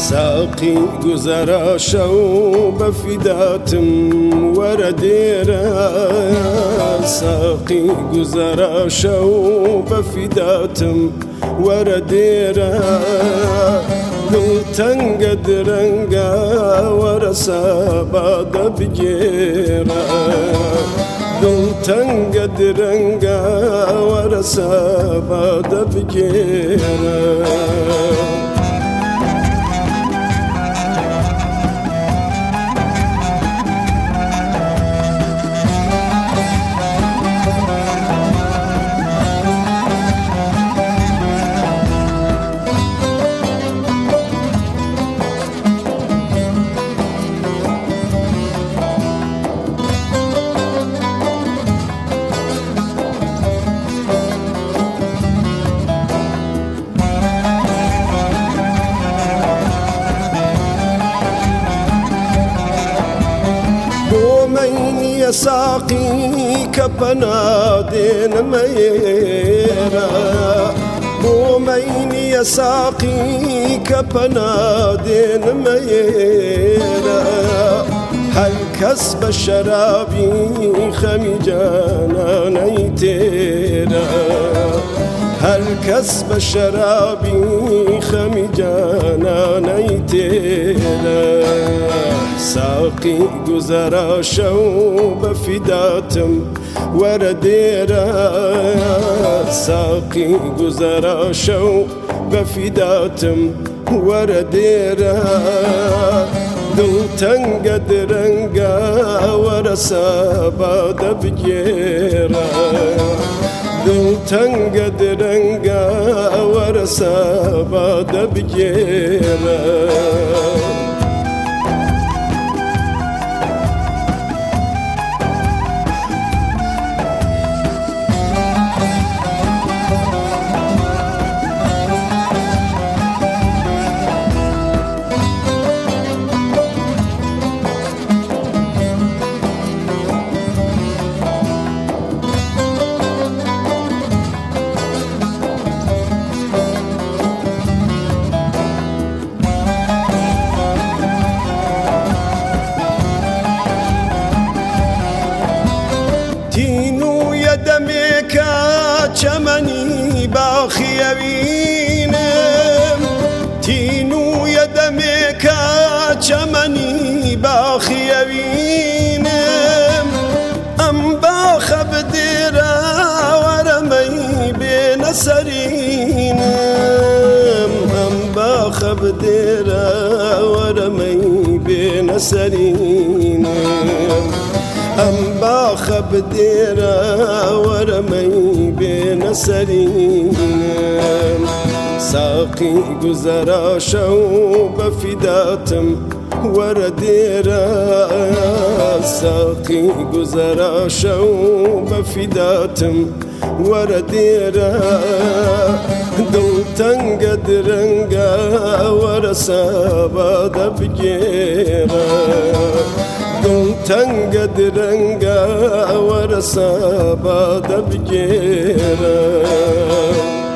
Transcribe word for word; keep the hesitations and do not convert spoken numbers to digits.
ساقي گذرا شو بفداتم ورديرا ساقي گذرا شو بفداتم ورديرا دلتن قدرنگا ورسا بعد بجيرا دلتن قدرنگا ورسا بعد بجيرا يا ساقي كبنادين ميرا بومين يا ساقي كبنادين ميرا هل كسب شرابي خميجانا نيتيرا هل كسب شرابي خميجانا نيتيرا ساقي گذرا شو بفداتم ورديرا ساقي گذرا شو بفداتم ورديرا دلتن قدرنگا ورسا بعد بجيرا دلتن قدرنگا ورسا بعد بجيرا تینو یدمکا چمنی باخیوینم تینو یدمکا چمنی باخیوینم ام باخب دیرا ورمی بین سرینم ام باخب دیرا ورمی بین سرینم ام باخب دیرا ورمی بین سرینم ساقي گذرا شو بفداتم ورديرا ساقي گذرا شو بفداتم ورديرا دلتن قدرنگا ورسا بعد بجيرا دلتن قدرنگا ورسا بعد بجيرا